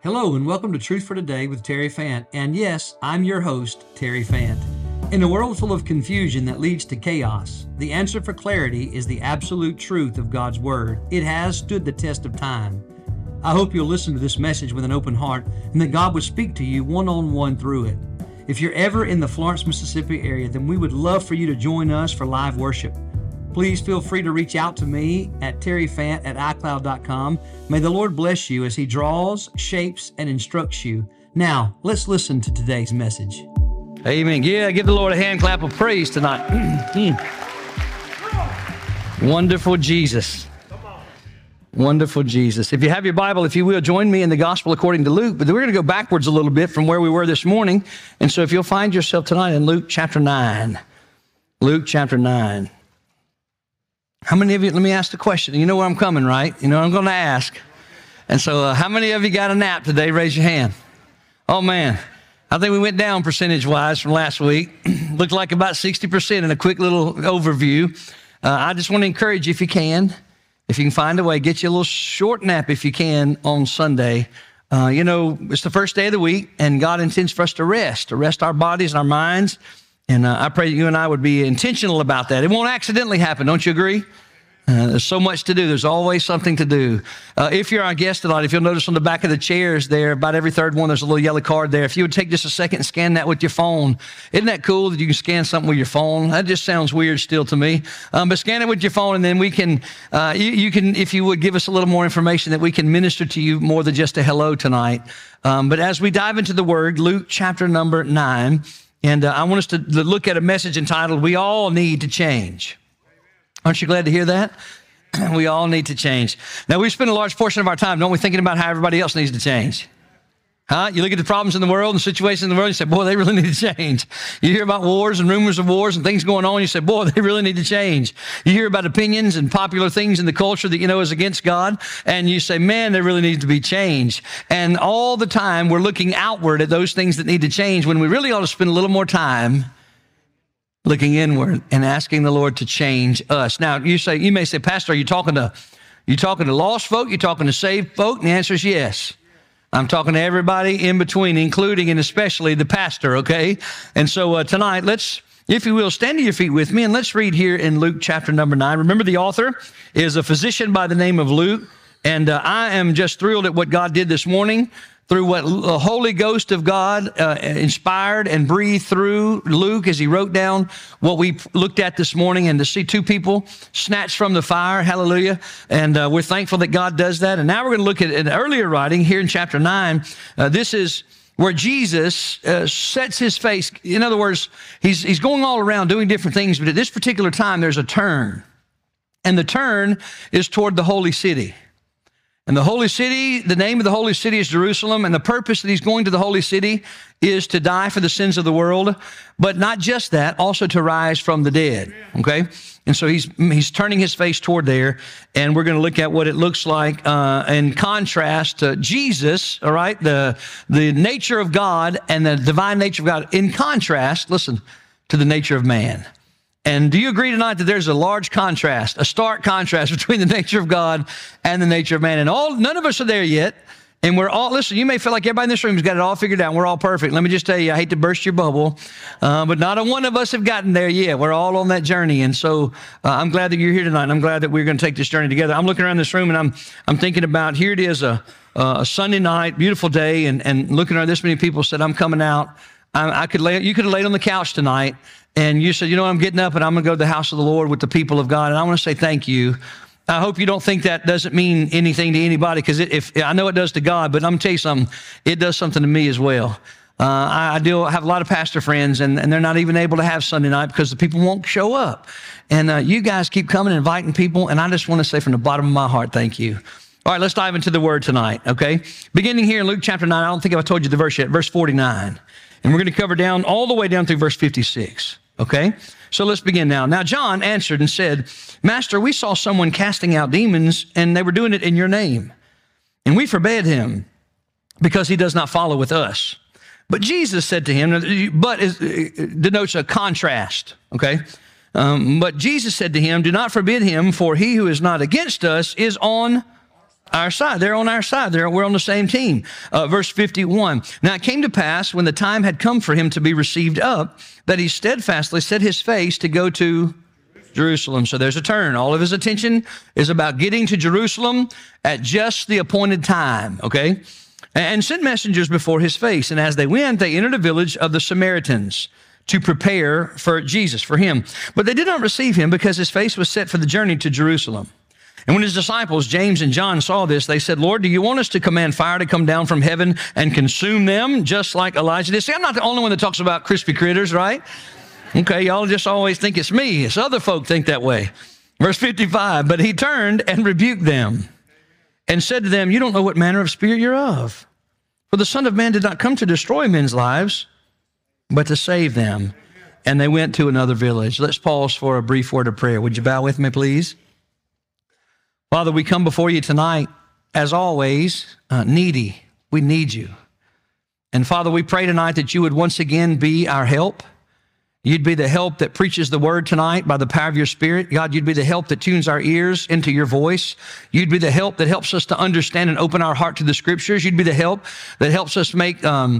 Hello and welcome to Truth for Today with Terry Fant. And yes, I'm your host, Terry Fant. In a world full of confusion that leads to chaos, the answer for clarity is the absolute truth of God's Word. It has stood the test of time. I hope you'll listen to this message with an open heart and that God would speak to you one-on-one through it. If you're ever in the Florence, Mississippi area, then we would love for you to join us for live worship. Please feel free to reach out to me at terryfant@icloud.com. May the Lord bless you as He draws, shapes, and instructs you. Now, let's listen to today's message. Amen. Yeah, give the Lord a hand clap of praise tonight. Wonderful Jesus. Wonderful Jesus. If you have your Bible, if you will, join me in the Gospel according to Luke. But we're going to go backwards a little bit from where we were this morning. And so if you'll find yourself tonight in Luke chapter 9. Luke chapter 9. How many of you, let me ask the question. You know where I'm coming, right? You know what I'm going to ask. And so how many of you got a nap today? Raise your hand. Oh, man. I think we went down percentage-wise from last week. Looked like about 60% in a quick little overview. I just want to encourage you, if you can find a way, get you a little short nap if you can on Sunday. It's the first day of the week, and God intends for us to rest our bodies and our minds. And I pray that you and I would be intentional about that. It won't accidentally happen, don't you agree? There's so much to do. There's always something to do. If you're our guest tonight, if you'll notice on the back of the chairs there, about every third one, there's a little yellow card there. If you would take just a second and scan that with your phone. Isn't that cool that you can scan something with your phone? That just sounds weird still to me. But scan it with your phone, and then we can, you can, if you would, give us a little more information that we can minister to you more than just a hello tonight. But as we dive into the Word, Luke chapter number 9, and I want us to look at a message entitled, We All Need to Change. Aren't you glad to hear that? We all need to change. Now, we spend a large portion of our time, don't we, thinking about how everybody else needs to change? Huh? You look at the problems in the world and situations in the world, you say, boy, they really need to change. You hear about wars and rumors of wars and things going on, you say, boy, they really need to change. You hear about opinions and popular things in the culture that you know is against God, and you say, man, there really needs to be change. And all the time, we're looking outward at those things that need to change when we really ought to spend a little more time looking inward and asking the Lord to change us. Now, you may say, Pastor, are you talking to lost folk? You talking to saved folk? And the answer is yes. I'm talking to everybody in between, including and especially the pastor, okay? And so tonight, let's, if you will, stand to your feet with me, and let's read here in Luke chapter number 9. Remember, the author is a physician by the name of Luke, and I am just thrilled at what God did this morning through what the Holy Ghost of God inspired and breathed through Luke as he wrote down what we looked at this morning, and to see two people snatched from the fire, hallelujah. And we're thankful that God does that. And now we're going to look at an earlier writing here in chapter 9. This is where Jesus sets his face. In other words, he's going all around doing different things, but at this particular time, there's a turn. And the turn is toward the holy city. And the holy city, the name of the holy city is Jerusalem, and the purpose that he's going to the holy city is to die for the sins of the world, but not just that, also to rise from the dead, okay? And so he's turning his face toward there, and we're going to look at what it looks like in contrast to Jesus, all right, the nature of God and the divine nature of God, in contrast, listen, to the nature of man. And do you agree tonight that there's a large contrast, a stark contrast between the nature of God and the nature of man? And none of us are there yet. And we're all, listen, you may feel like everybody in this room has got it all figured out. We're all perfect. Let me just tell you, I hate to burst your bubble, but not a one of us have gotten there yet. We're all on that journey. And so I'm glad that you're here tonight. And I'm glad that we're going to take this journey together. I'm looking around this room, and I'm thinking about, here it is, a Sunday night, beautiful day, and looking around, this many people said, I'm coming out. You could have laid on the couch tonight, and you said, I'm getting up and I'm going to go to the house of the Lord with the people of God. And I want to say thank you. I hope you don't think that doesn't mean anything to anybody, because if I know it does to God, but I'm going to tell you something, it does something to me as well. I have a lot of pastor friends, and they're not even able to have Sunday night because the people won't show up. And you guys keep coming and inviting people, and I just want to say from the bottom of my heart, thank you. All right, let's dive into the Word tonight, okay? Beginning here in Luke chapter 9, I don't think I've told you the verse yet, verse 49. And we're going to cover down all the way down through verse 56, okay? So let's begin now. Now John answered and said, Master, we saw someone casting out demons, and they were doing it in your name. And we forbade him because he does not follow with us. But Jesus said to him, but denotes a contrast, okay? But Jesus said to him, do not forbid him, for he who is not against us is on our side. They're on our side. We're on the same team. Verse 51. Now it came to pass when the time had come for him to be received up, that he steadfastly set his face to go to Jerusalem. So there's a turn. All of his attention is about getting to Jerusalem at just the appointed time, okay? And sent messengers before his face. And as they went, they entered a village of the Samaritans to prepare for Jesus, for him. But they did not receive him because his face was set for the journey to Jerusalem. And when his disciples, James and John, saw this, they said, Lord, do you want us to command fire to come down from heaven and consume them just like Elijah did? See, I'm not the only one that talks about crispy critters, right? Okay, y'all just always think it's me. It's other folk think that way. Verse 55, but he turned and rebuked them and said to them, you don't know what manner of spirit you're of. For the Son of Man did not come to destroy men's lives, but to save them. And they went to another village. Let's pause for a brief word of prayer. Would you bow with me, please? Father, we come before you tonight, as always, needy. We need you. And Father, we pray tonight that you would once again be our help. You'd be the help that preaches the word tonight by the power of your Spirit. God, you'd be the help that tunes our ears into your voice. You'd be the help that helps us to understand and open our heart to the Scriptures. You'd be the help that helps us make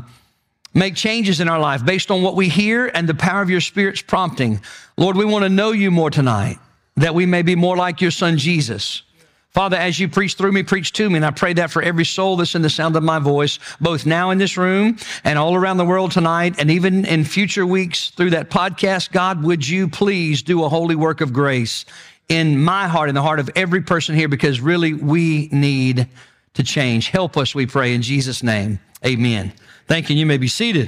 changes in our life based on what we hear and the power of your Spirit's prompting. Lord, we want to know you more tonight, that we may be more like your Son, Jesus. Father, as you preach through me, preach to me. And I pray that for every soul that's in the sound of my voice, both now in this room and all around the world tonight, and even in future weeks through that podcast. God, would you please do a holy work of grace in my heart, in the heart of every person here, because really we need to change. Help us, we pray, in Jesus' name. Amen. Thank you. You may be seated.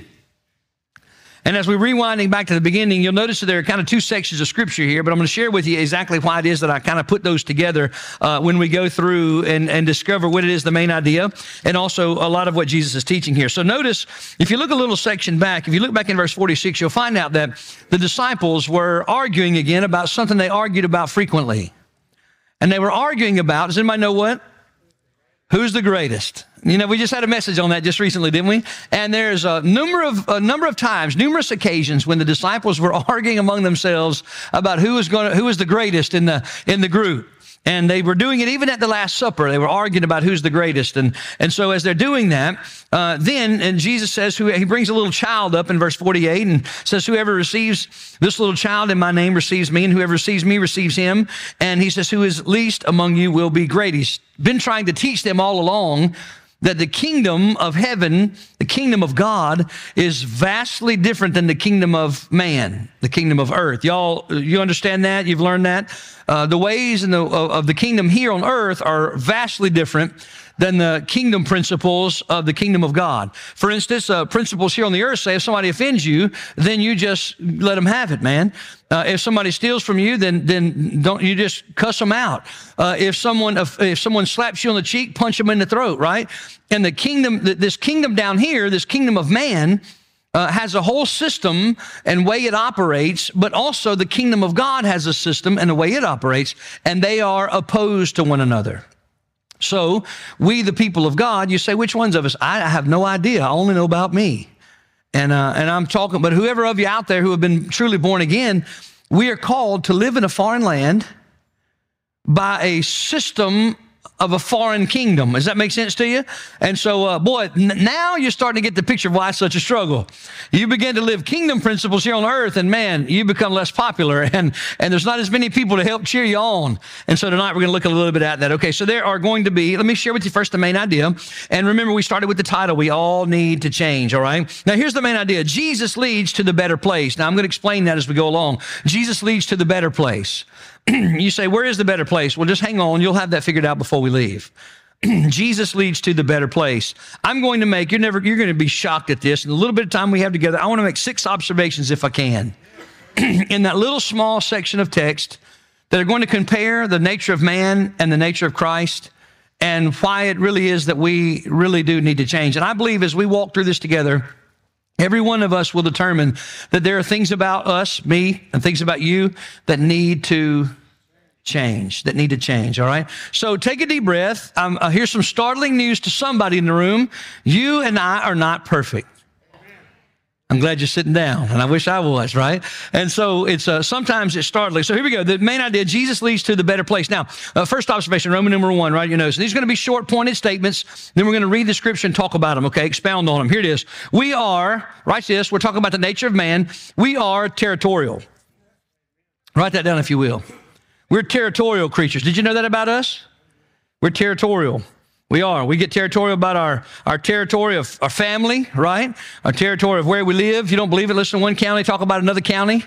And as we're rewinding back to the beginning, you'll notice that there are kind of two sections of Scripture here, but I'm going to share with you exactly why it is that I kind of put those together when we go through and discover what it is, the main idea, and also a lot of what Jesus is teaching here. So notice, if you look a little section back, if you look back in verse 46, you'll find out that the disciples were arguing again about something they argued about frequently. And they were arguing about, does anybody know what? Who's the greatest? You know, we just had a message on that just recently, didn't we? And there's a number of times, numerous occasions when the disciples were arguing among themselves about who was the greatest in the group. And they were doing it even at the Last Supper. They were arguing about who's the greatest. And so as they're doing that, then Jesus says, he brings a little child up in verse 48 and says, whoever receives this little child in my name receives me, and whoever receives me receives him. And he says, who is least among you will be great. He's been trying to teach them all along that the kingdom of heaven, the kingdom of God, is vastly different than the kingdom of man, the kingdom of earth. Y'all, you understand that? You've learned that? The ways of the kingdom here on earth are vastly different than the kingdom principles of the kingdom of God. For instance, principles here on the earth say if somebody offends you, then you just let them have it, man. If somebody steals from you, then don't you just cuss them out. If someone slaps you on the cheek, punch them in the throat, right? And the kingdom, this kingdom down here, this kingdom of man, has a whole system and way it operates, but also the kingdom of God has a system and a way it operates, and they are opposed to one another. So we, the people of God, you say, which ones of us? I have no idea. I only know about me. And I'm talking, but whoever of you out there who have been truly born again, we are called to live in a foreign land by a system of a foreign kingdom. Does that make sense to you? And so, now you're starting to get the picture of why it's such a struggle. You begin to live kingdom principles here on earth, and man, you become less popular, and there's not as many people to help cheer you on. And so tonight we're going to look a little bit at that. Okay, so there are going to be, let me share with you first the main idea. And remember, we started with the title, We All Need to Change, all right? Now, here's the main idea. Jesus leads to the better place. Now, I'm going to explain that as we go along. Jesus leads to the better place. You say, where is the better place? Well, just hang on. You'll have that figured out before we leave. Jesus leads to the better place. I'm going to make, you're going to be shocked at this. In the little bit of time we have together, I want to make 6 observations if I can. In that little small section of text that are going to compare the nature of man and the nature of Christ and why it really is that we really do need to change. And I believe as we walk through this together, every one of us will determine that there are things about us, me, and things about you that need to change, all right? So take a deep breath. Here's some startling news to somebody in the room. You and I are not perfect. I'm glad you're sitting down, and I wish I was, right? And so it's sometimes it's startling. So here we go. The main idea, Jesus leads to the better place. Now, first observation, Roman number 1, right? You know, so these are going to be short, pointed statements. Then we're going to read the scripture and talk about them, okay? Expound on them. Here it is. We are, write this, we're talking about the nature of man. We are territorial. Write that down if you will. We're territorial creatures. Did you know that about us? We're territorial. We are. We get territorial about our territory of our family, right? Our territory of where we live. If you don't believe it, listen to one county, talk about another county.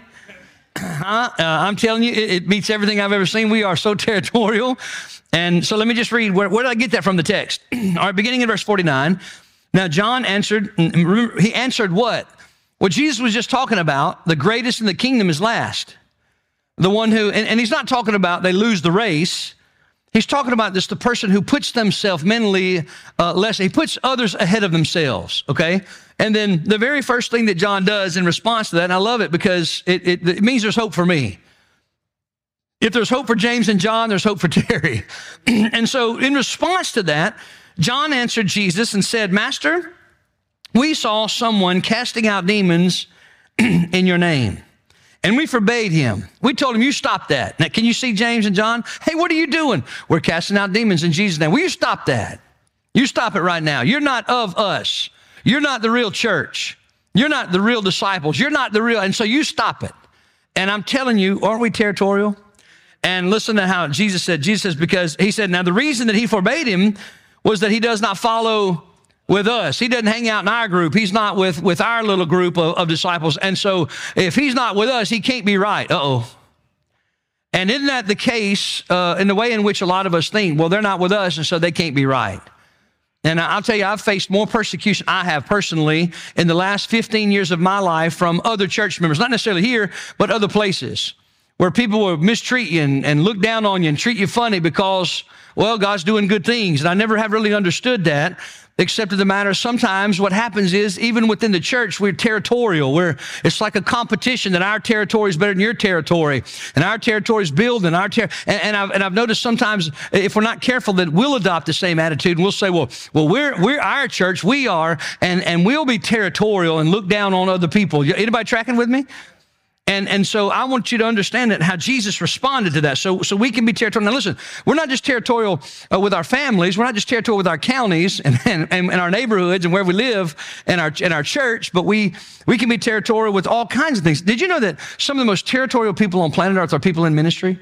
I'm telling you, it beats everything I've ever seen. We are so territorial. And so let me just read. Where did I get that from the text? All right, beginning in verse 49. Now, John answered, remember, he answered what? What Jesus was just talking about, the greatest in the kingdom is last. The one who, and he's not talking about they lose the race. He's talking about this, the person who puts themselves mentally less. He puts others ahead of themselves, okay? And then the very first thing that John does in response to that, and I love it because it means there's hope for me. If there's hope for James and John, there's hope for Terry. And so in response to that, John answered Jesus and said, Master, we saw someone casting out demons in your name. And we forbade him. We told him, you stop that. Now, can you see James and John? Hey, what are you doing? We're casting out demons in Jesus' name. Will you stop that? You stop it right now. You're not of us. You're not the real church. You're not the real disciples. You're not the real, and so you stop it. And I'm telling you, aren't we territorial? And listen to how Jesus said, because he said, now the reason that he forbade him was that he does not follow with us. He doesn't hang out in our group. He's not with our little group of disciples. And so if he's not with us, he can't be right. Uh-oh. And isn't that the case in the way in which a lot of us think? Well, they're not with us, and so they can't be right. And I'll tell you, I've faced more persecution, I have personally, in the last 15 years of my life from other church members, not necessarily here, but other places, where people will mistreat you and look down on you and treat you funny because, well, God's doing good things. And I never have really understood that. Except in the matter, sometimes what happens is, even within the church, we're territorial. It's like a competition that our territory is better than your territory, and our territory is building. And I've noticed sometimes, if we're not careful, that we'll adopt the same attitude, and we'll say, well, we're our church, we are, and we'll be territorial and look down on other people. Anybody tracking with me? And so I want you to understand that how Jesus responded to that. So we can be territorial. Now listen, we're not just territorial with our families. We're not just territorial with our counties and our neighborhoods and where we live and our church, but we can be territorial with all kinds of things. Did you know that some of the most territorial people on planet Earth are people in ministry?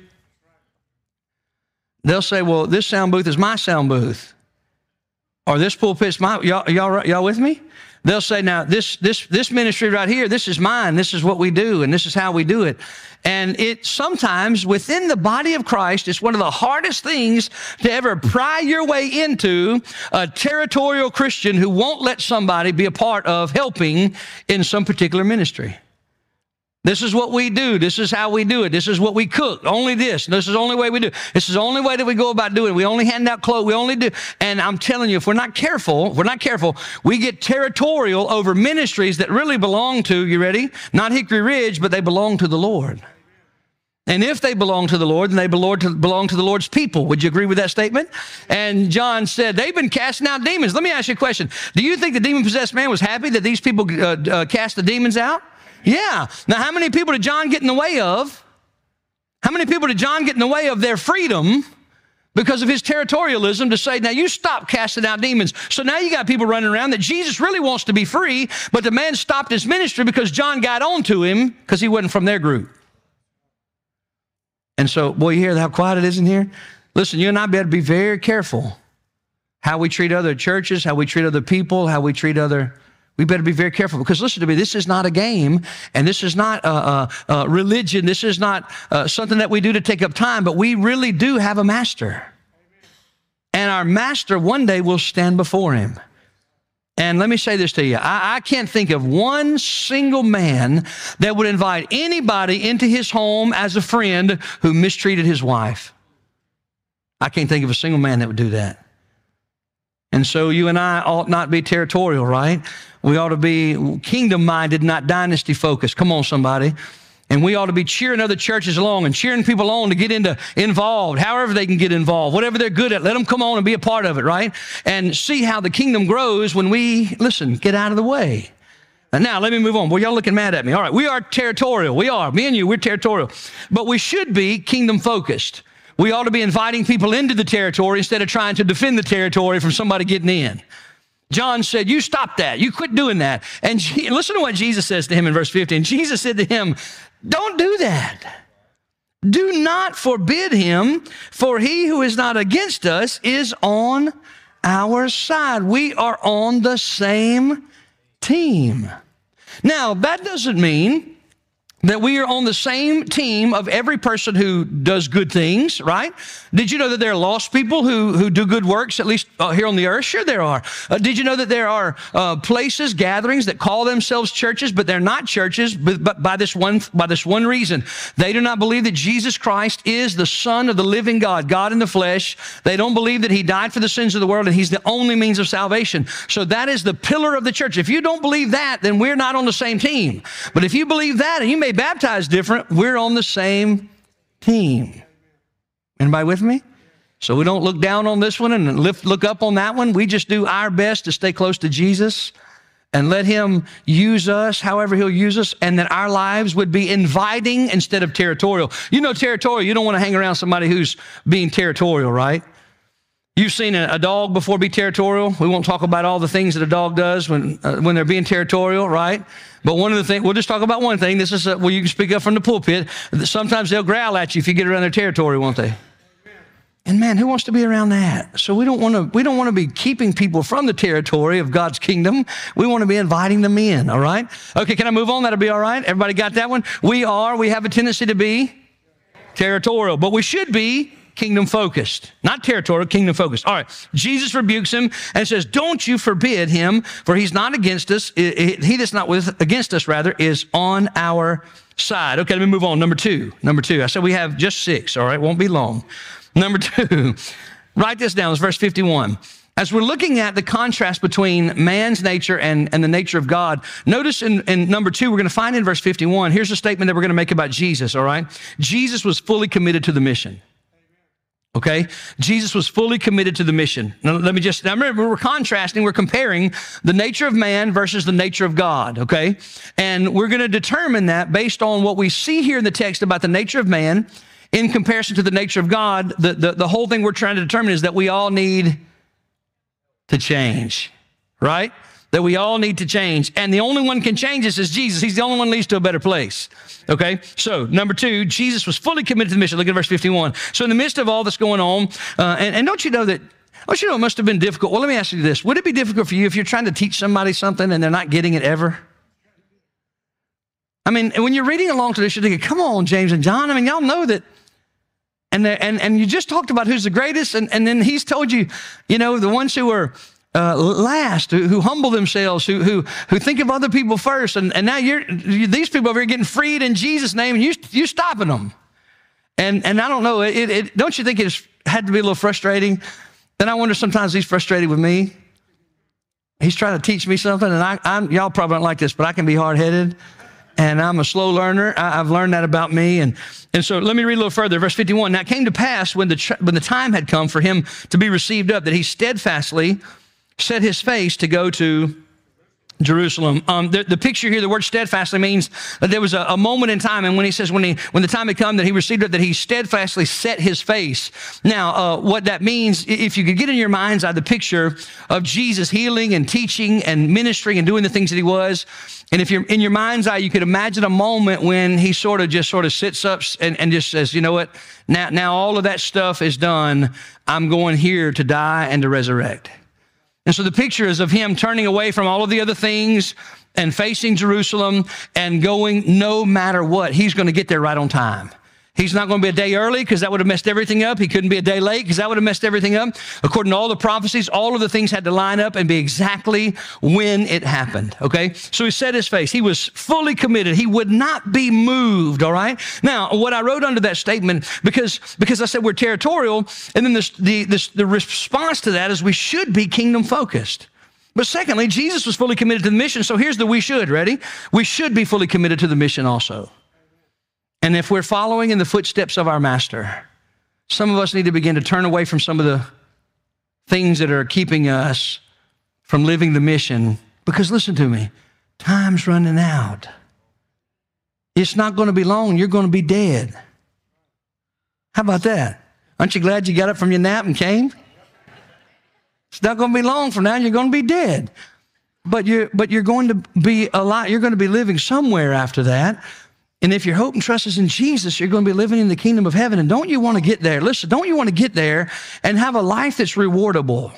They'll say, well, this sound booth is my sound booth. Or this pulpit's my, y'all with me? They'll say, now, this ministry right here, this is mine. This is what we do, and this is how we do it. And it sometimes, within the body of Christ, it's one of the hardest things to ever pry your way into a territorial Christian who won't let somebody be a part of helping in some particular ministry. This is what we do. This is how we do it. This is what we cook. Only this. This is the only way we do it. This is the only way that we go about doing it. We only hand out clothes. We only do. And I'm telling you, if we're not careful, we get territorial over ministries that really belong to, you ready? Not Hickory Ridge, but they belong to the Lord. And if they belong to the Lord, then they belong to the Lord's people. Would you agree with that statement? And John said, they've been casting out demons. Let me ask you a question. Do you think the demon-possessed man was happy that these people cast the demons out? Yeah. Now, how many people did John get in the way of? How many people did John get in the way of their freedom because of his territorialism to say, now you stop casting out demons? So now you got people running around that Jesus really wants to be free, but the man stopped his ministry because John got on to him because he wasn't from their group. And so, boy, you hear how quiet it is in here? Listen, you and I better be very careful how we treat other churches, how we treat other people, how we treat other... We better be very careful because, listen to me, this is not a game, and this is not religion. This is not something that we do to take up time, but we really do have a master. And our master one day will stand before him. And let me say this to you. I can't think of one single man that would invite anybody into his home as a friend who mistreated his wife. I can't think of a single man that would do that. And so you and I ought not be territorial, right? We ought to be kingdom-minded, not dynasty-focused. Come on, somebody. And we ought to be cheering other churches along and cheering people on to get involved, however they can get involved, whatever they're good at. Let them come on and be a part of it, right? And see how the kingdom grows when we, listen, get out of the way. And now let me move on. Well, y'all looking mad at me. All right, we are territorial. We are. Me and you, we're territorial. But we should be kingdom focused. We ought to be inviting people into the territory instead of trying to defend the territory from somebody getting in. John said, you stop that. You quit doing that. And listen to what Jesus says to him in verse 15. Jesus said to him, don't do that. Do not forbid him, for he who is not against us is on our side. We are on the same team. Now, that doesn't mean that we are on the same team of every person who does good things, right? Did you know that there are lost people who do good works, at least here on the earth? Sure there are. Did you know that there are places, gatherings that call themselves churches, but they're not churches, but by this one reason. They do not believe that Jesus Christ is the Son of the living God, God in the flesh. They don't believe that he died for the sins of the world and he's the only means of salvation. So that is the pillar of the church. If you don't believe that, then we're not on the same team. But if you believe that, and you may baptized different, we're on the same team. Anybody with me? So we don't look down on this one and look up on that one. We just do our best to stay close to Jesus and let him use us however he'll use us, and that our lives would be inviting instead of territorial. You know, territorial, you don't want to hang around somebody who's being territorial, right? You've seen a dog before be territorial. We won't talk about all the things that a dog does when they're being territorial, right? But one of the things, we'll just talk about one thing. This is where you can speak up from the pulpit. Sometimes they'll growl at you if you get around their territory, won't they? And man, who wants to be around that? So we don't want to be keeping people from the territory of God's kingdom. We want to be inviting them in, all right? Okay, can I move on? That'll be all right. Everybody got that one? We have a tendency to be territorial, but we should be kingdom focused, not territorial, kingdom focused. All right. Jesus rebukes him and says, don't you forbid him, for he's not against us. He that's not against us, rather, is on our side. Okay, let me move on. Number two. I said we have just 6. All right. Won't be long. Number 2, write this down. It's verse 51. As we're looking at the contrast between man's nature and the nature of God, notice in number 2, we're going to find in verse 51, here's a statement that we're going to make about Jesus, all right? Jesus was fully committed to the mission. Okay? Jesus was fully committed to the mission. Now, remember, we're contrasting, we're comparing the nature of man versus the nature of God, okay? And we're going to determine that based on what we see here in the text about the nature of man in comparison to the nature of God. The whole thing we're trying to determine is that we all need to change, right? That we all need to change. And the only one can change us is Jesus. He's the only one that leads to a better place. Okay? So, number 2, Jesus was fully committed to the mission. Look at verse 51. So in the midst of all that's going on, and don't you know it must have been difficult? Well, let me ask you this. Would it be difficult for you if you're trying to teach somebody something and they're not getting it ever? I mean, when you're reading along to this, you're thinking, come on, James and John. I mean, y'all know that. And you just talked about who's the greatest, and then he's told you, the ones who are last, who humble themselves, who think of other people first, and now these people over here getting freed in Jesus' name, and you stopping them. And I don't know, don't you think it had to be a little frustrating? Then I wonder sometimes he's frustrated with me. He's trying to teach me something, and y'all probably don't like this, but I can be hard-headed. And I'm a slow learner. I've learned that about me. And so let me read a little further. Verse 51, now it came to pass when the time had come for him to be received up, that he steadfastly set his face to go to Jerusalem. The picture here, the word steadfastly means that there was a moment in time, and when he says when the time had come that he received it, that he steadfastly set his face. Now, what that means, if you could get in your mind's eye the picture of Jesus healing and teaching and ministering and doing the things that he was, and if you're in your mind's eye, you could imagine a moment when he sort of sits up and just says, you know what, now all of that stuff is done. I'm going here to die and to resurrect. And so the picture is of him turning away from all of the other things and facing Jerusalem and going no matter what. He's going to get there right on time. He's not going to be a day early because that would have messed everything up. He couldn't be a day late because that would have messed everything up. According to all the prophecies, all of the things had to line up and be exactly when it happened, okay? So he set his face. He was fully committed. He would not be moved, all right? Now, what I wrote under that statement, because I said we're territorial, and then the response to that is we should be kingdom focused. But secondly, Jesus was fully committed to the mission, so here's the we should. Ready? We should be fully committed to the mission also. And if we're following in the footsteps of our master, some of us need to begin to turn away from some of the things that are keeping us from living the mission. Because listen to me, Time's running out. It's not going to be long. You're going to be dead. How about that? Aren't you glad you got up from your nap and came? It's not going to be long from now. You're going to be dead. But you're going to be alive. You're going to be living somewhere after that. And if your hope and trust is in Jesus, you're going to be living in the kingdom of heaven. And don't you want to get there? Listen, don't you want to get there and have a life that's rewardable?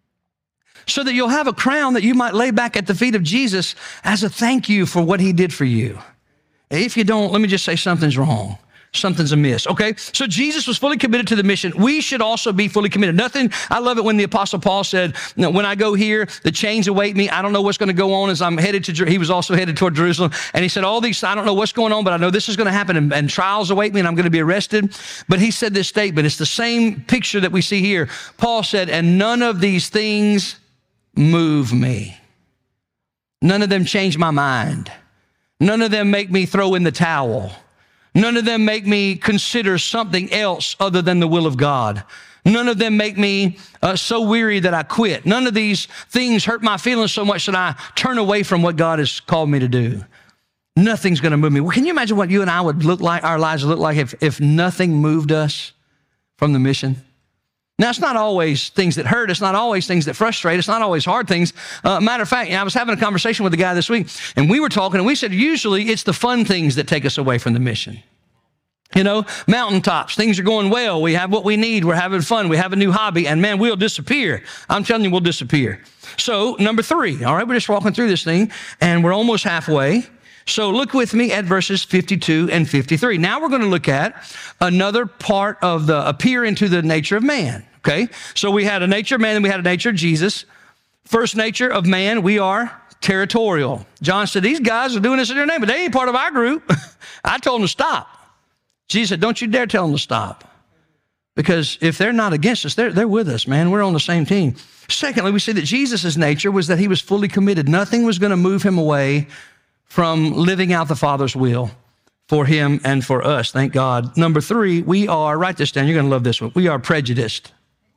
So that you'll have a crown that you might lay back at the feet of Jesus as a thank you for what he did for you. If you don't, let me just say something's wrong. Something's amiss, okay? So Jesus was fully committed to the mission. We should also be fully committed. I love it when the Apostle Paul said, when I go here, the chains await me. I don't know what's going to go on as I'm headed to, he was also headed toward Jerusalem. And he said, I don't know what's going on, but I know this is going to happen and trials await me and I'm going to be arrested. But he said this statement. It's the same picture that we see here. Paul said, and none of these things move me. None of them change my mind. None of them make me throw in the towel. None of them make me consider something else other than the will of God. None of them make me so weary that I quit. None of these things hurt my feelings so much that I turn away from what God has called me to do. Nothing's going to move me. Well, can you imagine what you and I would look like, our lives would look like if nothing moved us from the mission? Now, it's not always things that hurt. It's not always things that frustrate. It's not always hard things. Matter of fact, I was having a conversation with a guy this week, and we were talking, and we said, usually it's the fun things that take us away from the mission. You know, mountaintops, things are going well. We have what we need. We're having fun. We have a new hobby, and man, we'll disappear. I'm telling you, we'll disappear. So, number 3, all right, we're just walking through this thing, and we're almost halfway. So look with me at verses 52 and 53. Now we're going to look at another part of the appear into the nature of man. Okay, so we had a nature of man and we had a nature of Jesus. First nature of man, we are territorial. John said, these guys are doing this in your name, but they ain't part of our group. I told them to stop. Jesus said, don't you dare tell them to stop. Because if they're not against us, they're with us, man. We're on the same team. Secondly, we see that Jesus' nature was that he was fully committed. Nothing was going to move him away from living out the Father's will for him and for us, thank God. Number 3, we are, write this down, you're going to love this one, we are prejudiced.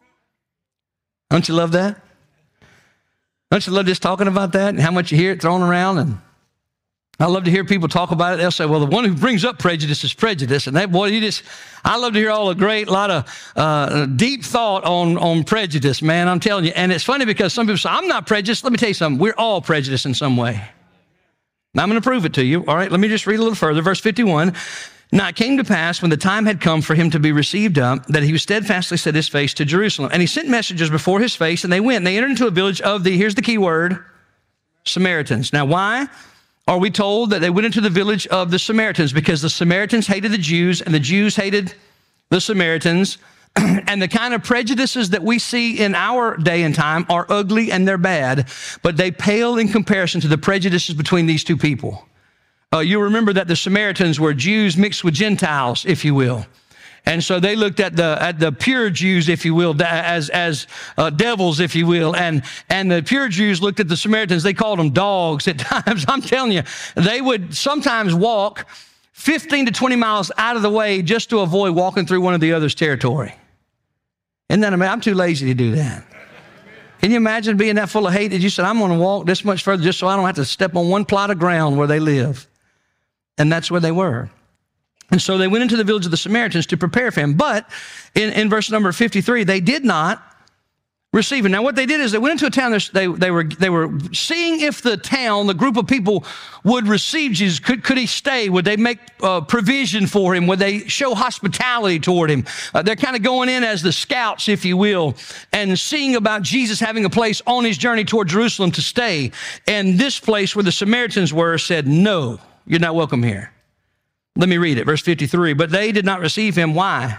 Don't you love that? Don't you love just talking about that and how much you hear it thrown around? And I love to hear people talk about it. They'll say, well, the one who brings up prejudice is prejudice. And that, boy, I love to hear all a lot of deep thought on prejudice, man, I'm telling you. And it's funny because some people say, I'm not prejudiced. Let me tell you something. We're all prejudiced in some way. Now, I'm going to prove it to you. All right, let me just read a little further. Verse 51. Now it came to pass when the time had come for him to be received up, that he steadfastly set his face to Jerusalem. And he sent messengers before his face, and they went, and they entered into a village of here's the key word, Samaritans. Now why are we told that they went into the village of the Samaritans? Because the Samaritans hated the Jews, and the Jews hated the Samaritans. And the kind of prejudices that we see in our day and time are ugly and they're bad, but they pale in comparison to the prejudices between these two people. You remember that the Samaritans were Jews mixed with Gentiles, if you will. And so they looked at the pure Jews, if you will, as devils, if you will. And the pure Jews looked at the Samaritans, they called them dogs at times. I'm telling you, they would sometimes walk 15 to 20 miles out of the way just to avoid walking through one of the other's territory. Isn't that amazing? I'm too lazy to do that. Can you imagine being that full of hate that you said, I'm going to walk this much further just so I don't have to step on one plot of ground where they live? And that's where they were. And so they went into the village of the Samaritans to prepare for him. But in verse number 53, they did not receive him. Now what they did is they went into a town, they were seeing if the town, the group of people would receive Jesus. Could he stay? Would they make provision for him? Would they show hospitality toward him? They're kind of going in as the scouts, if you will, and seeing about Jesus having a place on his journey toward Jerusalem to stay. And this place where the Samaritans were said, no, you're not welcome here. Let me read it, verse 53. But they did not receive him. Why?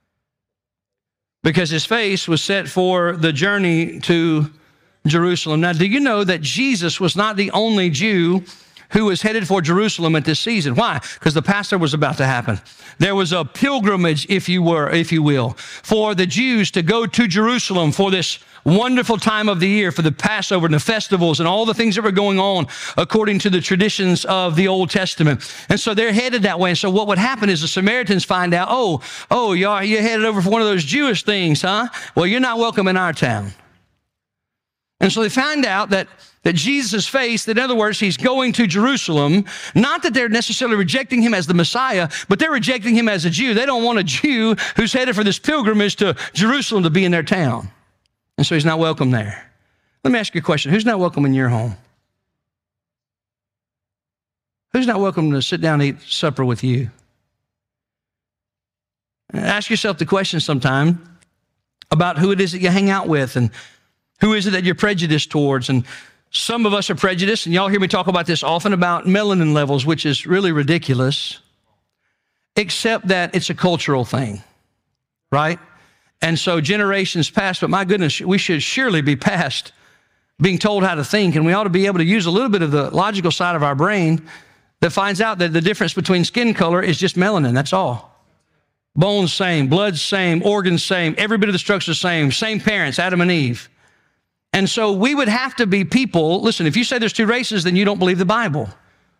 Because his face was set for the journey to Jerusalem. Now, do you know that Jesus was not the only Jew who was headed for Jerusalem at this season? Why? Because the Passover was about to happen. There was a pilgrimage, if you will, for the Jews to go to Jerusalem for this wonderful time of the year, for the Passover and the festivals and all the things that were going on according to the traditions of the Old Testament. And so they're headed that way. And so what would happen is the Samaritans find out, you're headed over for one of those Jewish things, huh? Well, you're not welcome in our town. And so they find out that Jesus is faced, in other words, he's going to Jerusalem. Not that they're necessarily rejecting him as the Messiah, but they're rejecting him as a Jew. They don't want a Jew who's headed for this pilgrimage to Jerusalem to be in their town. And so he's not welcome there. Let me ask you a question. Who's not welcome in your home? Who's not welcome to sit down and eat supper with you? Ask yourself the question sometime about who it is that you hang out with and who is it that you're prejudiced towards. And some of us are prejudiced, and y'all hear me talk about this often about melanin levels, which is really ridiculous, except that it's a cultural thing, right? And so generations past, but my goodness, we should surely be past being told how to think, and we ought to be able to use a little bit of the logical side of our brain that finds out that the difference between skin color is just melanin, that's all. Bones same, blood same, organs same, every bit of the structure same parents, Adam and Eve. And so we would have to be people, listen, if you say there's two races, then you don't believe the Bible.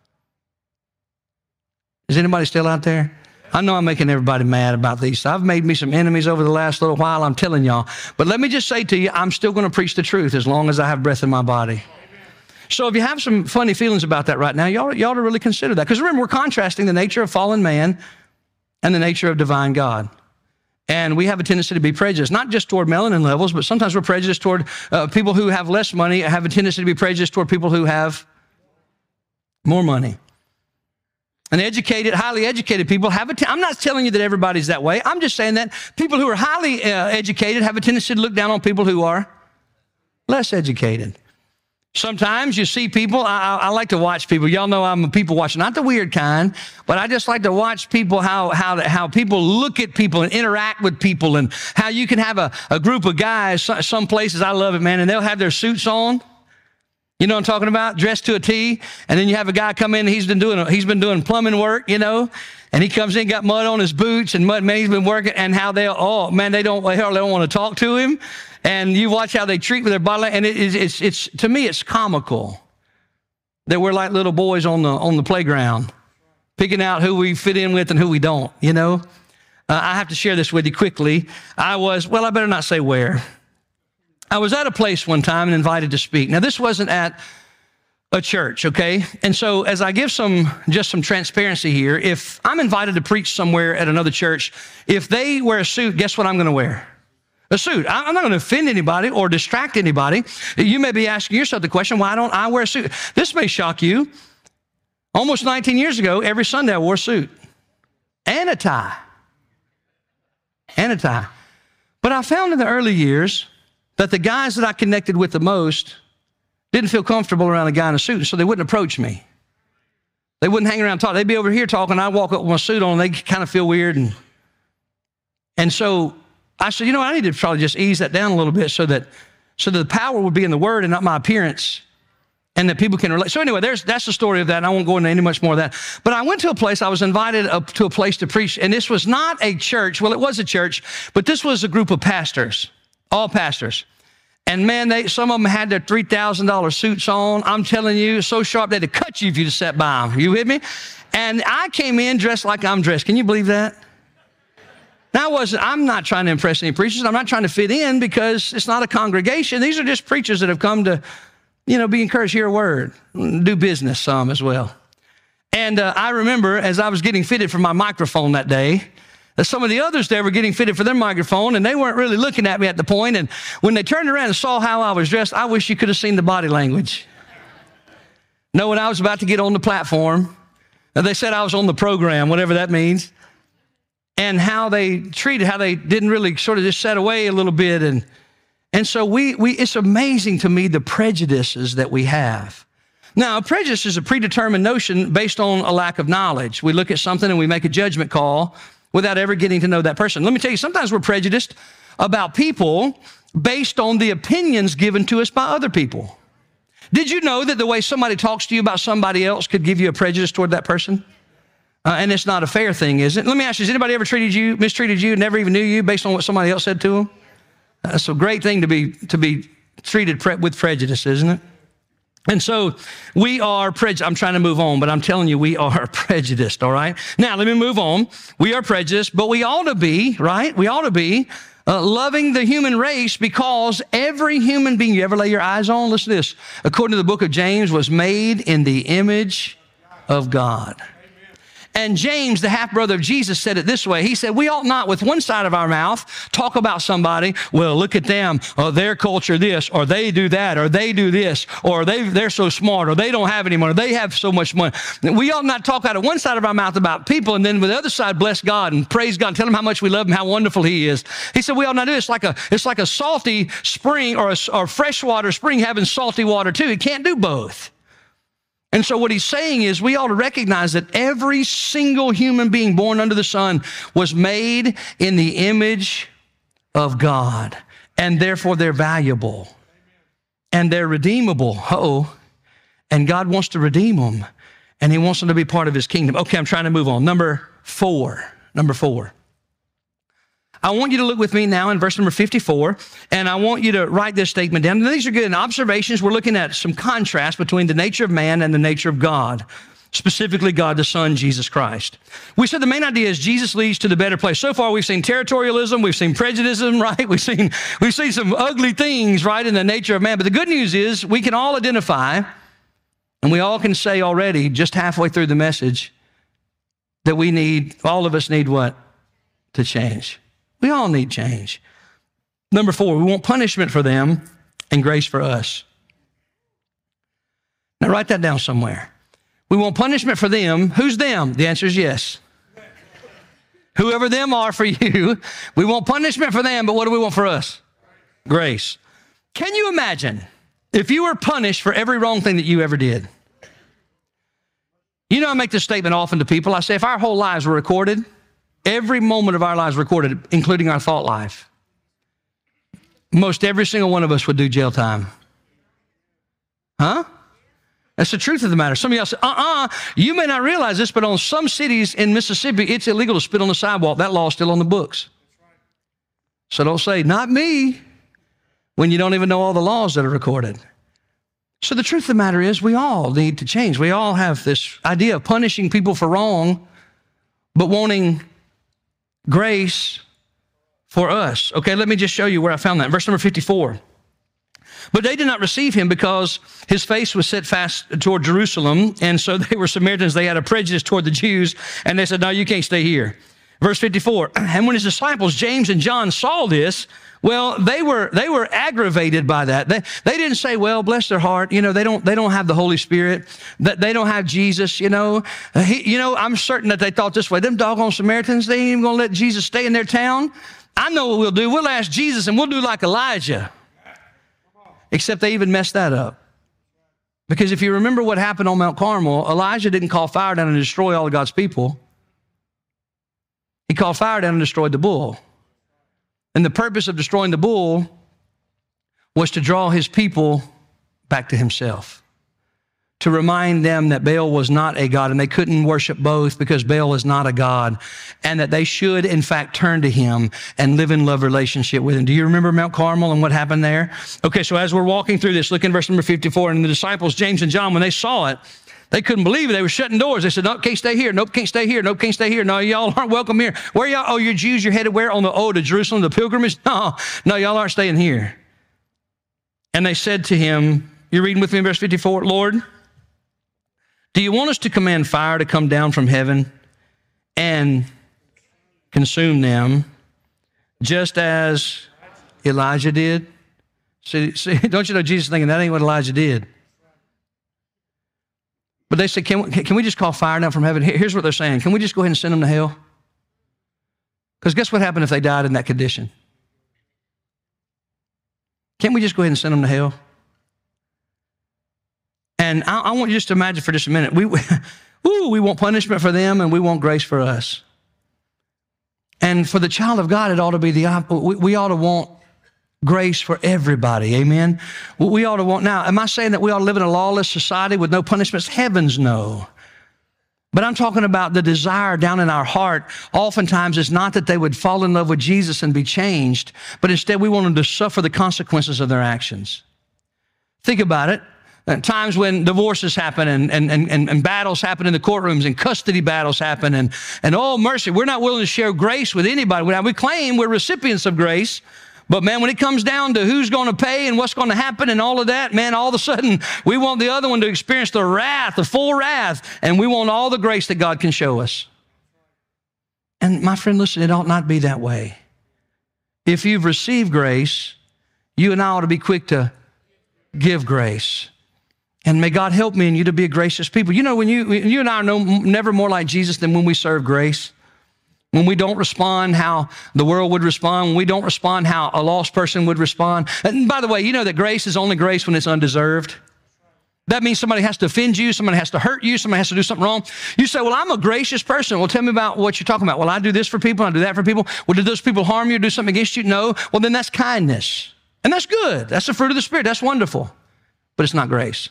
Is anybody still out there? I know I'm making everybody mad about these. I've made me some enemies over the last little while, I'm telling y'all. But let me just say to you, I'm still going to preach the truth as long as I have breath in my body. So if you have some funny feelings about that right now, y'all ought to really consider that. Because remember, we're contrasting the nature of fallen man and the nature of divine God. And we have a tendency to be prejudiced, not just toward melanin levels, but sometimes we're prejudiced toward people who have less money, have a tendency to be prejudiced toward people who have more money. And educated, highly educated people have I'm not telling you that everybody's that way. I'm just saying that people who are highly educated have a tendency to look down on people who are less educated. Sometimes you see people, I like to watch people. Y'all know I'm a people watcher, not the weird kind, but I just like to watch people, how people look at people and interact with people, and how you can have a group of guys, some places, I love it, man, and they'll have their suits on. You know what I'm talking about? Dressed to a T. And then you have a guy come in, he's been doing plumbing work, you know, and he comes in, got mud on his boots and mud, man, he's been working, and how they don't want to talk to him. And you watch how they treat with their body, and it's to me, it's comical that we're like little boys on the playground, picking out who we fit in with and who we don't, you know. I have to share this with you quickly. I better not say where. I was at a place one time and invited to speak. Now, this wasn't at a church, okay? And so as I give some transparency here, if I'm invited to preach somewhere at another church, if they wear a suit, guess what I'm going to wear? A suit. I'm not going to offend anybody or distract anybody. You may be asking yourself the question, why don't I wear a suit? This may shock you. Almost 19 years ago, every Sunday I wore a suit and a tie. But I found in the early years that the guys that I connected with the most didn't feel comfortable around a guy in a suit, so they wouldn't approach me. They wouldn't hang around and talk. They'd be over here talking, I'd walk up with my suit on, and they kind of feel weird. And so I said, I need to probably just ease that down a little bit so that the power would be in the word and not my appearance, and that people can relate. So anyway, that's the story of that, and I won't go into any much more of that. But I went to a place, I was invited up to a place to preach, and this was not a church. Well, it was a church, but this was a group of pastors, all pastors. And man, some of them had their $3,000 suits on. I'm telling you, so sharp they'd cut you if you just sat by them. You with me? And I came in dressed like I'm dressed. Can you believe that? Now, I'm not trying to impress any preachers. I'm not trying to fit in, because it's not a congregation. These are just preachers that have come to, be encouraged, hear a word, do business some as well. And I remember as I was getting fitted for my microphone that day, that some of the others there were getting fitted for their microphone, and they weren't really looking at me at the point. And when they turned around and saw how I was dressed, I wish you could have seen the body language. Knowing I was about to get on the platform, they said I was on the program, whatever that means. And how they treated, how they didn't really sort of just set away a little bit. And so it's amazing to me the prejudices that we have. Now, a prejudice is a predetermined notion based on a lack of knowledge. We look at something and we make a judgment call without ever getting to know that person. Let me tell you, sometimes we're prejudiced about people based on the opinions given to us by other people. Did you know that the way somebody talks to you about somebody else could give you a prejudice toward that person? And it's not a fair thing, is it? Let me ask you, has anybody ever mistreated you, never even knew you based on what somebody else said to them? That's a great thing to be treated with prejudice, isn't it? And so we are prejudiced. I'm trying to move on, but I'm telling you, we are prejudiced, all right? Now, let me move on. We are prejudiced, but we ought to be, right? We ought to be Loving the human race because every human being you ever lay your eyes on, listen to this, according to the book of James, was made in the image of God. And James, the half-brother of Jesus, said it this way. He said, we ought not with one side of our mouth talk about somebody, well, look at them, or their culture this, or they do that, or they do this, or they're so smart, or they don't have any money, or they have so much money. We ought not talk out of one side of our mouth about people, and then with the other side, bless God and praise God and tell him how much we love him, how wonderful he is. He said, we ought not do it. It's like a salty spring or freshwater spring having salty water too. It can't do both. And so what he's saying is we ought to recognize that every single human being born under the sun was made in the image of God, and therefore they're valuable and they're redeemable. And God wants to redeem them, and he wants them to be part of his kingdom. Okay, I'm trying to move on. Number four. I want you to look with me now in verse number 54, and I want you to write this statement down. And these are good observations. We're looking at some contrast between the nature of man and the nature of God, specifically God the Son, Jesus Christ. We said the main idea is Jesus leads to the better place. So far, we've seen territorialism, we've seen prejudice, right? We've seen some ugly things, right, in the nature of man. But the good news is we can all identify, and we all can say already, just halfway through the message, that all of us need what? To change. We all need change. Number 4, we want punishment for them and grace for us. Now write that down somewhere. We want punishment for them. Who's them? The answer is yes. Whoever them are for you, we want punishment for them, but what do we want for us? Grace. Can you imagine if you were punished for every wrong thing that you ever did? You know, I make this statement often to people. I say, if our whole lives were recorded, every moment of our lives recorded, including our thought life, most every single one of us would do jail time. Huh? That's the truth of the matter. Some of y'all say, you may not realize this, but on some cities in Mississippi, it's illegal to spit on the sidewalk. That law is still on the books. So don't say, not me, when you don't even know all the laws that are recorded. So the truth of the matter is we all need to change. We all have this idea of punishing people for wrong, but wanting grace for us. Okay, let me just show you where I found that. Verse number 54. But they did not receive him because his face was set fast toward Jerusalem. And so they were Samaritans. They had a prejudice toward the Jews. And they said, no, you can't stay here. Verse 54. And when his disciples, James and John, saw this, well, they were aggravated by that. They didn't say, well, bless their heart. You know, they don't have the Holy Spirit. They don't have Jesus, you know. I'm certain that they thought this way. Them doggone Samaritans, they ain't even going to let Jesus stay in their town. I know what we'll do. We'll ask Jesus and we'll do like Elijah. Except they even messed that up. Because if you remember what happened on Mount Carmel, Elijah didn't call fire down and destroy all of God's people. He called fire down and destroyed the bull. And the purpose of destroying the bull was to draw his people back to himself, to remind them that Baal was not a god and they couldn't worship both because Baal is not a god, and that they should, in fact, turn to him and live in love relationship with him. Do you remember Mount Carmel and what happened there? Okay, so as we're walking through this, look in verse number 54, and the disciples, James and John, when they saw it, they couldn't believe it. They were shutting doors. They said, nope, can't stay here. Nope, can't stay here. Nope, can't stay here. No, y'all aren't welcome here. Where y'all? Oh, you're Jews. You're headed where? To Jerusalem, the pilgrimage? No, y'all aren't staying here. And they said to him, you're reading with me in verse 54, Lord, do you want us to command fire to come down from heaven and consume them just as Elijah did? See, don't you know Jesus thinking that ain't what Elijah did? But they said, can we just call fire down from heaven? Here's what they're saying. Can we just go ahead and send them to hell? Because guess what happened if they died in that condition? Can't we just go ahead and send them to hell? And I want you just to imagine for just a minute. We want punishment for them and we want grace for us. And for the child of God, it ought to be the opposite. We ought to want grace for everybody, amen? We ought to want, now, am I saying that we ought to live in a lawless society with no punishments? Heavens, no. But I'm talking about the desire down in our heart. Oftentimes, it's not that they would fall in love with Jesus and be changed, but instead we want them to suffer the consequences of their actions. Think about it. times when divorces happen and battles happen in the courtrooms and custody battles happen and oh, mercy, we're not willing to share grace with anybody. We claim we're recipients of grace, but man, when it comes down to who's going to pay and what's going to happen and all of that, man, all of a sudden we want the other one to experience the wrath, the full wrath, and we want all the grace that God can show us. And my friend, listen, it ought not be that way. If you've received grace, you and I ought to be quick to give grace. And may God help me and you to be a gracious people. You know, when you and I are never more like Jesus than when we serve grace. When we don't respond how the world would respond, when we don't respond how a lost person would respond. And by the way, you know that grace is only grace when it's undeserved. That means somebody has to offend you, somebody has to hurt you, somebody has to do something wrong. You say, well, I'm a gracious person. Well, tell me about what you're talking about. Well, I do this for people, I do that for people. Well, did those people harm you or do something against you? No. Well, then that's kindness. And that's good. That's the fruit of the Spirit. That's wonderful. But it's not grace.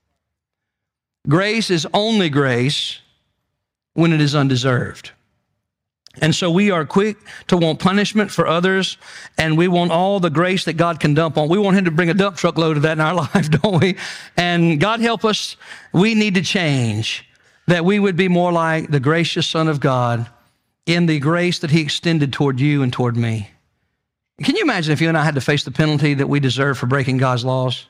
Grace is only grace when it is undeserved. And so we are quick to want punishment for others, and we want all the grace that God can dump on. We want him to bring a dump truck load of that in our life, don't we? And God help us, we need to change, that we would be more like the gracious Son of God in the grace that he extended toward you and toward me. Can you imagine if you and I had to face the penalty that we deserve for breaking God's laws?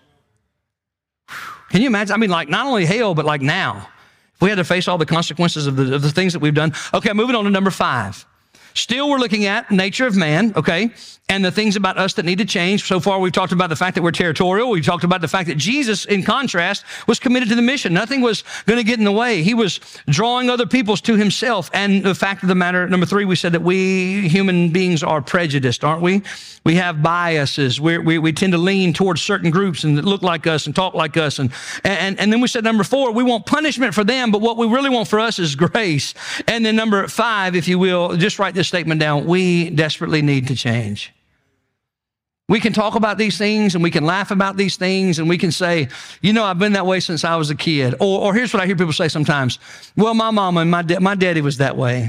Can you imagine? I mean, like not only hell, but like now. If we had to face all the consequences of the things that we've done. Okay, moving on to number 5. Still, we're looking at nature of man, okay, and the things about us that need to change. So far, we've talked about the fact that we're territorial. We've talked about the fact that Jesus, in contrast, was committed to the mission. Nothing was going to get in the way. He was drawing other peoples to himself. And the fact of the matter, number 3, we said that we human beings are prejudiced, aren't we? We have biases. We tend to lean towards certain groups and that look like us and talk like us. And then we said number 4, we want punishment for them, but what we really want for us is grace. And then number 5, if you will, just write this statement down. We desperately need to change. We can talk about these things and we can laugh about these things and we can say, you know, I've been that way since I was a kid. Or here's what I hear people say sometimes. Well, my mama and my daddy was that way.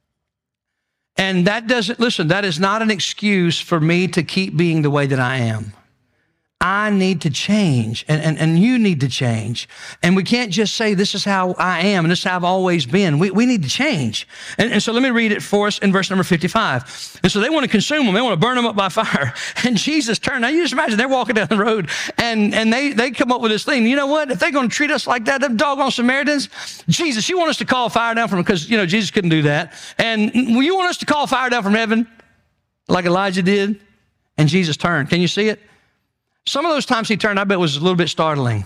And that is not an excuse for me to keep being the way that I am. I need to change, and you need to change. And we can't just say, this is how I am, and this is how I've always been. We need to change. And so let me read it for us in verse number 55. And so they want to consume them. They want to burn them up by fire. And Jesus turned. Now you just imagine they're walking down the road, and they come up with this thing. You know what? If they're going to treat us like that, them doggone Samaritans, Jesus, you want us to call fire down from, because, you know, Jesus couldn't do that. And you want us to call fire down from heaven like Elijah did? And Jesus turned. Can you see it? Some of those times he turned, I bet was a little bit startling,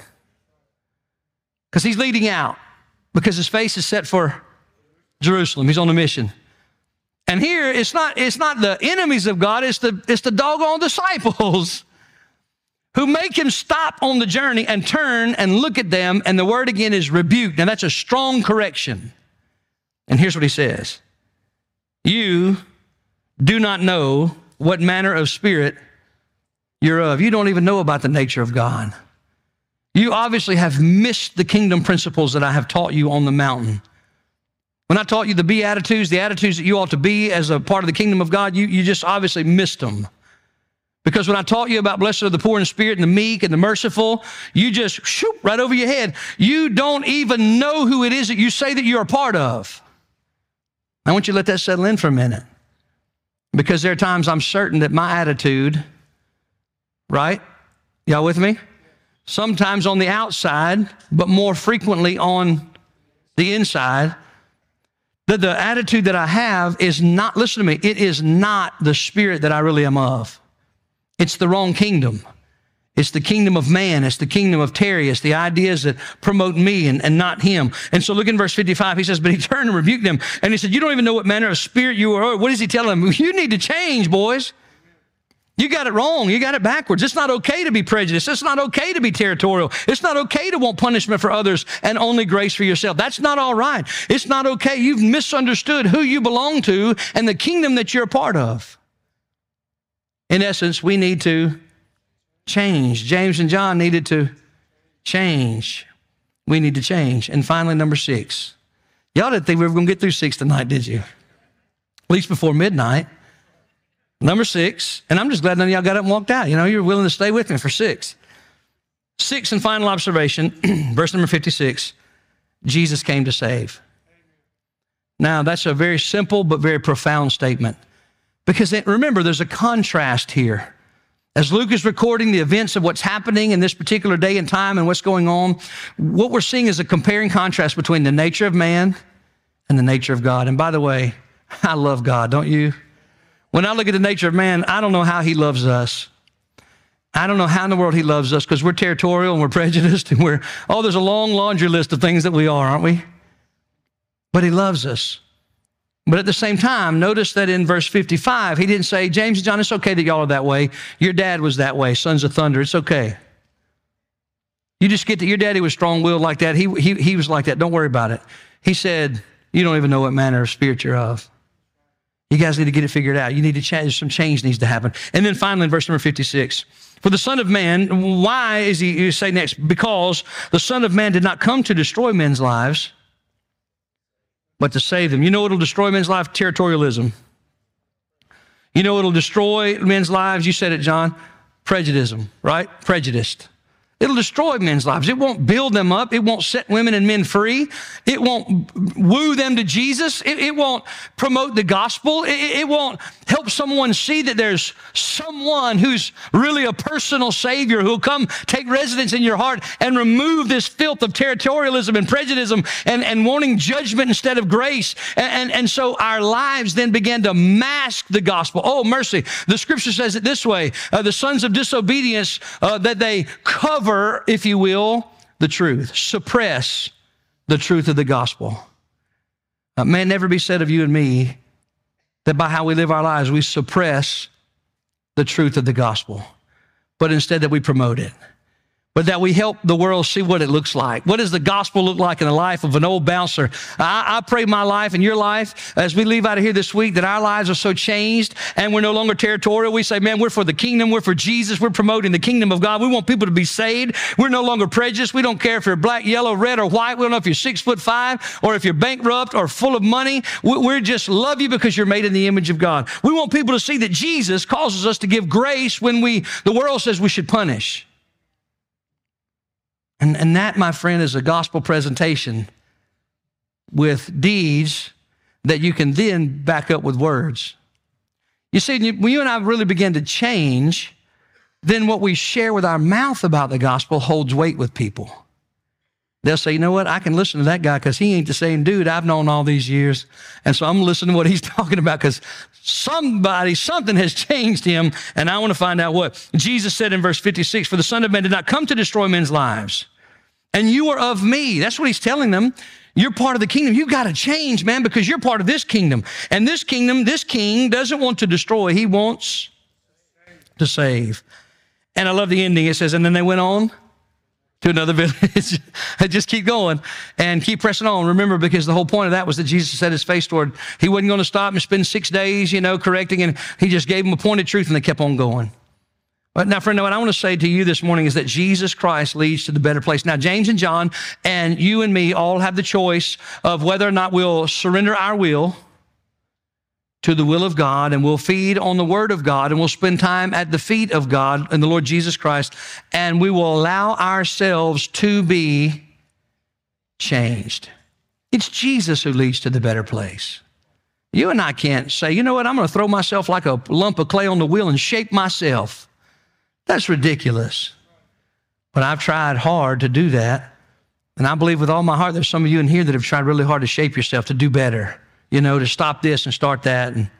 because he's leading out, because his face is set for Jerusalem. He's on a mission. And here it's not the enemies of God, it's the doggone disciples who make him stop on the journey and turn and look at them. And the word again is rebuke. Now that's a strong correction. And here's what he says. You do not know what manner of spirit you're of. You don't even know about the nature of God. You obviously have missed the kingdom principles that I have taught you on the mountain. When I taught you the Beatitudes, the attitudes that you ought to be as a part of the kingdom of God, you just obviously missed them. Because when I taught you about blessed are the poor in spirit and the meek and the merciful, you just shoot right over your head. You don't even know who it is that you say that you're a part of. I want you to let that settle in for a minute. Because there are times I'm certain that my attitude, right? Y'all with me? Sometimes on the outside, but more frequently on the inside, that the attitude that I have is not, listen to me, it is not the spirit that I really am of. It's the wrong kingdom. It's the kingdom of man. It's the kingdom of Terry. It's the ideas that promote me and not him. And so look in verse 55. He says, but he turned and rebuked them. And he said, you don't even know what manner of spirit you are. What is he telling them? You need to change, boys. You got it wrong. You got it backwards. It's not okay to be prejudiced. It's not okay to be territorial. It's not okay to want punishment for others and only grace for yourself. That's not all right. It's not okay. You've misunderstood who you belong to and the kingdom that you're a part of. In essence, we need to change. James and John needed to change. We need to change. And finally, number 6. Y'all didn't think we were going to get through 6 tonight, did you? At least before midnight. Number 6, and I'm just glad none of y'all got up and walked out. You know, you're willing to stay with me for 6. Sixth and final observation, verse number 56, Jesus came to save. Now, that's a very simple but very profound statement, because remember, there's a contrast here. As Luke is recording the events of what's happening in this particular day and time and what's going on, what we're seeing is a comparing contrast between the nature of man and the nature of God. And by the way, I love God, don't you? When I look at the nature of man, I don't know how he loves us. I don't know how in the world he loves us, because we're territorial and we're prejudiced and there's a long laundry list of things that we are, aren't we? But he loves us. But at the same time, notice that in verse 55, he didn't say, James and John, it's okay that y'all are that way. Your dad was that way, sons of thunder. It's okay. You just get that your daddy was strong-willed like that. He was like that. Don't worry about it. He said, you don't even know what manner of spirit you're of. You guys need to get it figured out. You need to change. Some change needs to happen. And then finally, in verse number 56, for the Son of Man, why is he say next? Because the Son of Man did not come to destroy men's lives, but to save them. You know what'll destroy men's life? Territorialism. You know what'll destroy men's lives? You said it, John. Prejudice, right? Prejudiced. It'll destroy men's lives. It won't build them up. It won't set women and men free. It won't woo them to Jesus. It won't promote the gospel. It won't help someone see that there's someone who's really a personal Savior who'll come take residence in your heart and remove this filth of territorialism and prejudice and wanting judgment instead of grace. And so our lives then began to mask the gospel. Oh, mercy. The scripture says it this way, the sons of disobedience, that they cover, if you will, the truth, suppress the truth of the gospel. May it never be said of you and me that by how we live our lives, we suppress the truth of the gospel, but instead that we promote it. But that we help the world see what it looks like. What does the gospel look like in the life of an old bouncer? I pray my life and your life, as we leave out of here this week, that our lives are so changed and we're no longer territorial. We say, man, we're for the kingdom. We're for Jesus. We're promoting the kingdom of God. We want people to be saved. We're no longer prejudiced. We don't care if you're black, yellow, red, or white. We don't know if you're 6'5" or if you're bankrupt or full of money. We just love you because you're made in the image of God. We want people to see that Jesus causes us to give grace when the world says we should punish. And that, my friend, is a gospel presentation with deeds that you can then back up with words. You see, when you and I really begin to change, then what we share with our mouth about the gospel holds weight with people. They'll say, you know what, I can listen to that guy because he ain't the same dude I've known all these years. And so I'm listening to what he's talking about because something has changed him, and I want to find out what. Jesus said in verse 56, for the Son of Man did not come to destroy men's lives, and you are of me. That's what he's telling them. You're part of the kingdom. You've got to change, man, because you're part of this kingdom. And this kingdom, this king doesn't want to destroy. He wants to save. And I love the ending. It says, and then they went on to another village. Just keep going and keep pressing on. Remember, because the whole point of that was that Jesus set his face toward, he wasn't going to stop and spend 6 days, correcting, and he just gave them a pointed truth and they kept on going. But now, friend, what I want to say to you this morning is that Jesus Christ leads to the better place. Now, James and John and you and me all have the choice of whether or not we'll surrender our will to the will of God, and we'll feed on the word of God, and we'll spend time at the feet of God and the Lord Jesus Christ, and we will allow ourselves to be changed. It's Jesus who leads to the better place. You and I can't say, you know what, I'm going to throw myself like a lump of clay on the wheel and shape myself. That's ridiculous. But I've tried hard to do that, and I believe with all my heart there's some of you in here that have tried really hard to shape yourself to do better. To stop this and start that. And,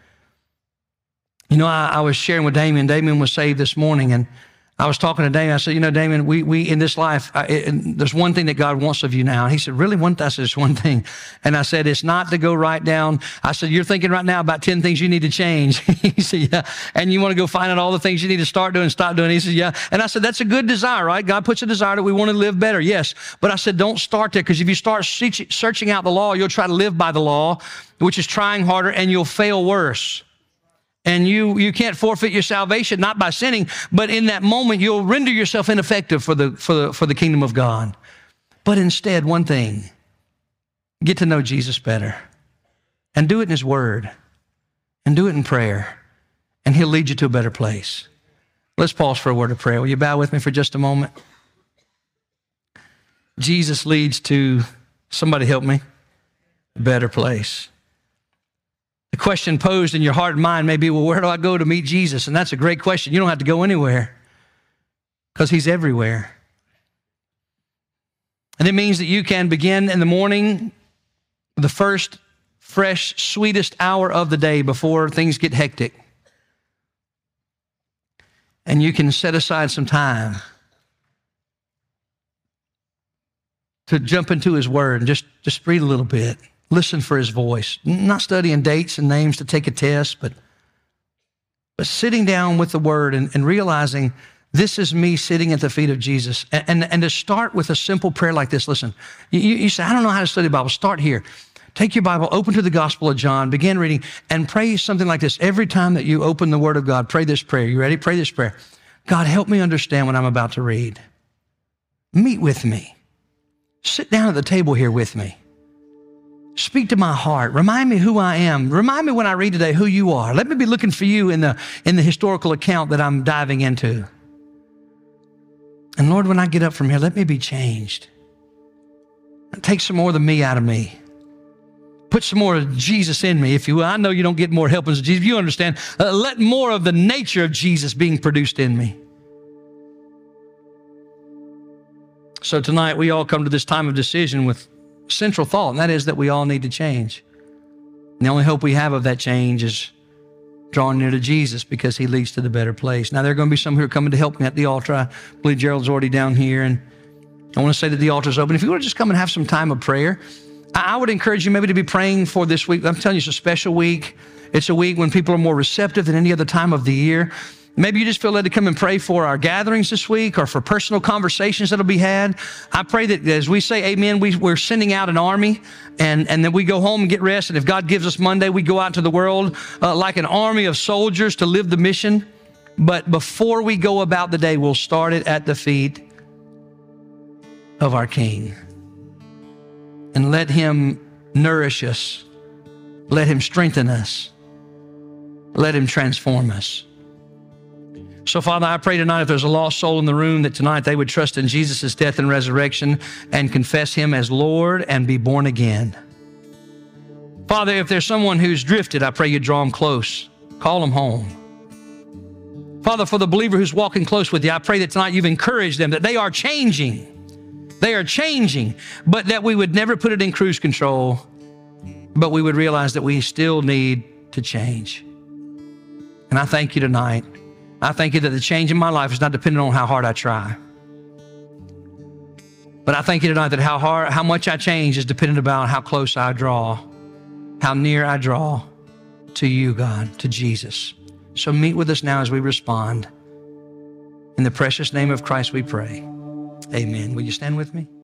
I was sharing with Damien. Damien was saved this morning, and I was talking to Damien. I said, Damien, we in this life, there's one thing that God wants of you now. And he said, really? I said, it's one thing. And I said, it's not to go right down. I said, you're thinking right now about 10 things you need to change. He said, yeah. And you want to go find out all the things you need to start doing, stop doing. He said, yeah. And I said, that's a good desire, right? God puts a desire that we want to live better. Yes. But I said, don't start there, because if you start searching out the law, you'll try to live by the law, which is trying harder, and you'll fail worse. And you can't forfeit your salvation, not by sinning, but in that moment you'll render yourself ineffective for the kingdom of God. But instead, one thing, get to know Jesus better, and do it in his word, and do it in prayer, and he'll lead you to a better place. Let's pause for a word of prayer. Will you bow with me for just a moment? Jesus leads to, somebody help me, a better place. The question posed in your heart and mind may be, well, where do I go to meet Jesus? And that's a great question. You don't have to go anywhere because he's everywhere. And it means that you can begin in the morning, the first fresh, sweetest hour of the day before things get hectic. And you can set aside some time to jump into his word and just read a little bit. Listen for his voice. Not studying dates and names to take a test, but sitting down with the word and realizing this is me sitting at the feet of Jesus. And to start with a simple prayer like this. Listen, you say, I don't know how to study the Bible. Start here. Take your Bible, open to the Gospel of John, begin reading, and pray something like this. Every time that you open the Word of God, pray this prayer. You ready? Pray this prayer. God, help me understand what I'm about to read. Meet with me. Sit down at the table here with me. Speak to my heart. Remind me who I am. Remind me when I read today who you are. Let me be looking for you in the historical account that I'm diving into. And Lord, when I get up from here, let me be changed. Take some more of the me out of me. Put some more of Jesus in me, if you will. I know you don't get more helpings of Jesus. You understand. Let more of the nature of Jesus being produced in me. So tonight we all come to this time of decision with central thought, and that is that we all need to change. And the only hope we have of that change is drawing near to Jesus, because he leads to the better place. Now, there are going to be some who are coming to help me at the altar. I believe Gerald's already down here, and I want to say that the altar's open. If you want to just come and have some time of prayer, I would encourage you maybe to be praying for this week. I'm telling you, it's a special week. It's a week when people are more receptive than any other time of the year. Maybe you just feel led to come and pray for our gatherings this week or for personal conversations that'll be had. I pray that as we say amen, we're sending out an army, and then we go home and get rest. And if God gives us Monday, we go out to the world like an army of soldiers to live the mission. But before we go about the day, we'll start it at the feet of our King. And let him nourish us. Let him strengthen us. Let him transform us. So, Father, I pray tonight if there's a lost soul in the room, that tonight they would trust in Jesus' death and resurrection and confess him as Lord and be born again. Father, if there's someone who's drifted, I pray you draw them close. Call them home. Father, for the believer who's walking close with you, I pray that tonight you've encouraged them, that they are changing. They are changing, but that we would never put it in cruise control, but we would realize that we still need to change. And I thank you tonight. I thank you that the change in my life is not dependent on how hard I try. But I thank you tonight that how much I change is dependent upon how close I draw, how near I draw to you, God, to Jesus. So meet with us now as we respond. In the precious name of Christ we pray. Amen. Will you stand with me?